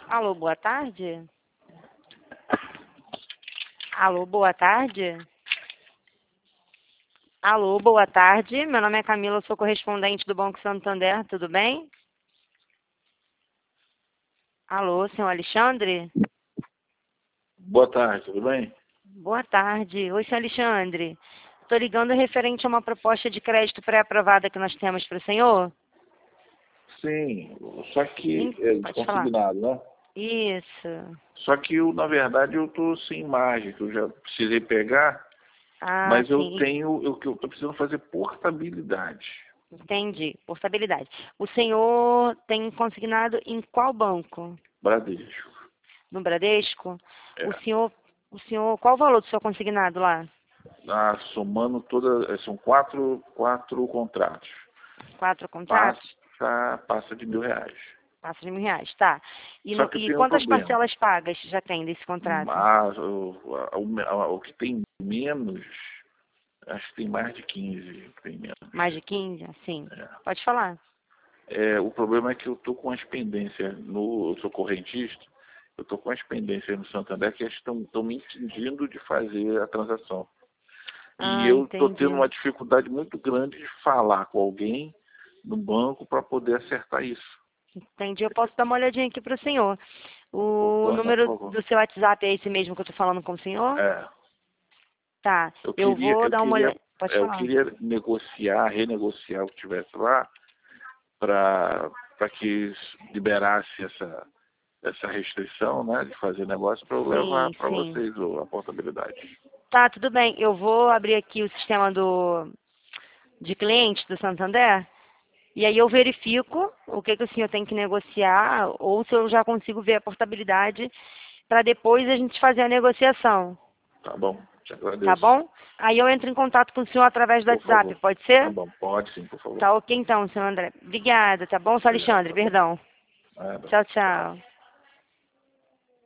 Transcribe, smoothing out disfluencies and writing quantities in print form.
Alô, boa tarde? Alô, boa tarde? Alô, boa tarde. Meu nome é Camila, eu sou correspondente do Banco Santander, tudo bem? Alô, senhor Alexandre? Boa tarde, tudo bem? Boa tarde. Oi, senhor Alexandre. Estou ligando referente a uma proposta de crédito pré-aprovada que nós temos para o senhor. Sim, só que é Pode falar. desconsignado, né? Isso. Só que eu, na verdade, eu estou sem margem, que eu já precisei pegar, Ah, mas eu sim. tenho, eu estou precisando fazer portabilidade. Entendi. Portabilidade. O senhor tem consignado em qual banco? Bradesco. No Bradesco? O É. senhor, o senhor, qual o valor do seu consignado lá? Somando todas, são quatro contratos. 4 contratos? Passa de R$ 1.000. Passa de R$ 1.000, tá. Só que E tem um quantas problema. parcelas pagas já tem desse contrato? Mas o que tem menos, acho que tem mais de 15, tem menos. Mais de 15? Sim. É. Pode falar. O problema é que eu estou com as pendências eu sou correntista, eu estou com as pendências no Santander que estão me impedindo de fazer a transação. E Ah, eu estou entendi. tendo uma dificuldade muito grande de falar com alguém no banco para poder acertar isso. Entendi. Eu posso dar uma olhadinha aqui para o senhor. O Por número favor. do seu WhatsApp é esse mesmo que eu estou falando com o senhor? É, Tá. eu Eu queria, vou eu dar uma queria, olhada. Pode eu falar. queria renegociar o que tivesse lá para que liberasse essa restrição, né, de fazer negócio para eu levar Sim, para sim. vocês a portabilidade. Tá, tudo bem. Eu vou abrir aqui o sistema de clientes do Santander. E aí eu verifico o que o senhor tem que negociar, ou se eu já consigo ver a portabilidade, para depois a gente fazer a negociação, Tá bom, te tá agradeço. bom? Aí eu entro em contato com o senhor através do Por WhatsApp, favor. pode Tá ser? bom, pode sim, por favor. Tá ok então, senhor André. Obrigada, tá bom, senhor Obrigado, Alexandre? tá bom. Perdão. Nada. Tchau, Tchau. tchau.